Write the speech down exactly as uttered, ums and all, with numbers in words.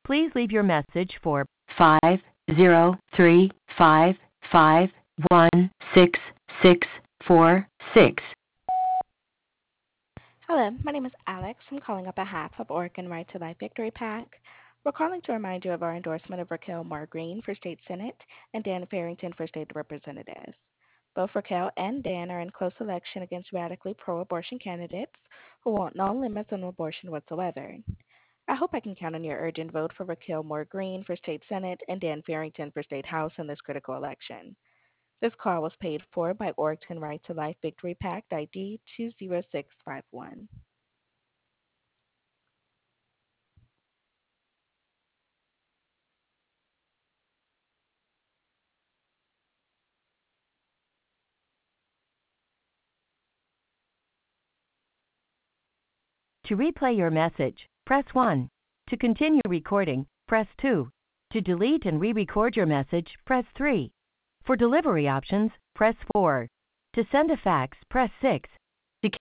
Please leave your message for five zero three five five one six six four six. Hello, my name is Alex. I'm calling on behalf of Oregon Right to Life Victory PAC. We're calling to remind you of our endorsement of Raquel Moore Green for State Senate and Dan Farrington for State Representative. Both Raquel and Dan are in close election against radically pro abortion candidates who want no limits on abortion whatsoever. I hope I can count on your urgent vote for Raquel Moore Green for State Senate and Dan Farrington for State House in this critical election. This call was paid for by Oregon Right to Life Victory PAC I D two zero six five one. To replay your message, press one. To continue recording, press two. To delete and re-record your message, press three. For delivery options, press four. To send a fax, press six.